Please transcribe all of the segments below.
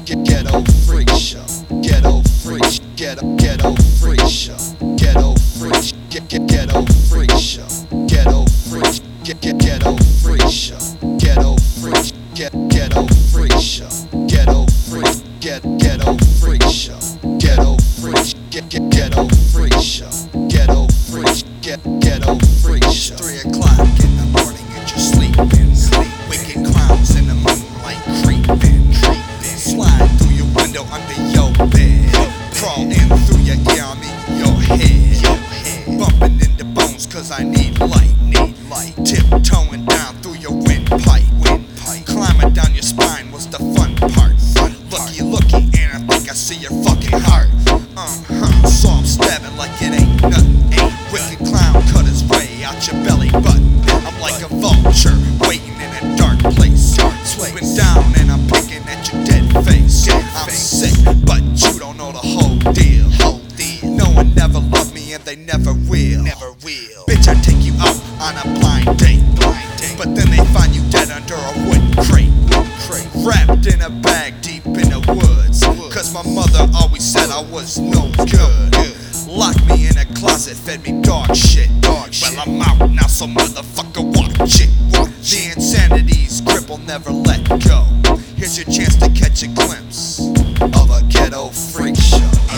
Ghetto freak show. Ghetto freak. Ghetto freak show. Ghetto freak. Ghetto freak show. Ghetto freak. Ghetto freak show. Ghetto freak. Ghetto freak show. Ghetto freak. Ghetto freak show. Ghetto freak. Ghetto freak show. Ghetto freak. Ghetto freak show. 3 o'clock in the morning and you're sleeping. Wicked clowns in the moonlight creeping. Slide through your window under your bed. Crawl in through your ear, I'm in your head. Bumping into bones cause I need light. Tiptoeing down through your windpipe. Climbing down your spine was the fun part. Looky, and I think I see your fucking heart. So I'm stabbing like it ain't nothing. Wicked clown cut his way out your belly button. I'm like a vulture waiting in a dark place. Swooping down and I'm picking at your dead face. I'm sick, but you don't know the whole deal. No one never loved me and they never will. Bitch, I take you out on a blind date. But then they find you dead under a wooden crate. Wrapped in a bag deep in the woods. Cause my mother always said I was no good. Locked me in a closet, fed me dog shit. Well, I'm out now, so motherfucker watch it. The insanity's grip will never let go. Here's your chance to catch a glimpse of a ghetto freak show.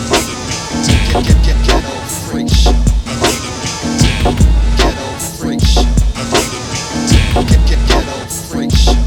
Ghetto freak show. Ghetto freak show. Ghetto freak show.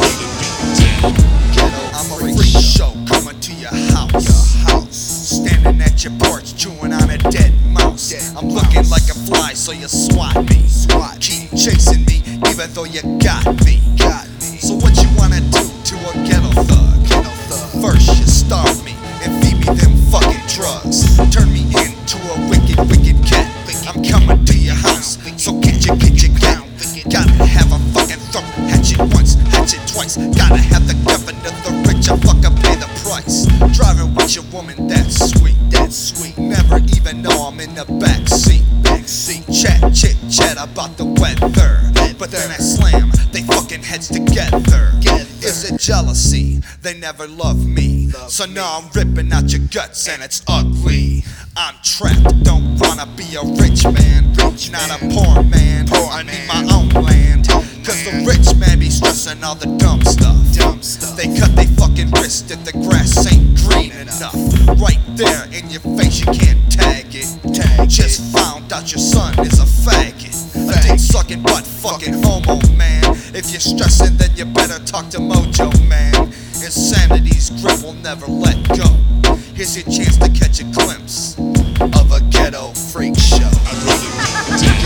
I'm a freak show coming to your house. Standing at your porch chewing on a dead mouse. I'm looking like a fly, so you swat me. Keep chasing me even though you got me. So what you wanna do to a ghetto thug? First you starve me and feed me them fucking drugs. Turn me into a wicked cat. I'm coming to your house, so get your cat. Gotta have a fucking throat. Hatchet once, hatchet twice. Gotta have the governor, the rich, I fucking pay the price. Driving with your woman, that's sweet. Never even know I'm in the back seat. Chit chat about the weather. But then I slam, they fucking heads together. Is it jealousy? They never love me. So now I'm ripping out your guts and it's ugly. I'm trapped, don't wanna be a rich man. Not a poor man, I need my own land. Cause the rich man be stressing all the dumb stuff. They cut they fucking wrist if the grass ain't green enough. Right there in your face, you can't tag it. Just found out your son is a faggot. A dick sucking butt fucking homo man. If you're stressing then you better talk to Mojo man. Insanity's grip will never let go. Here's your chance to catch a glimpse of a ghetto freak show.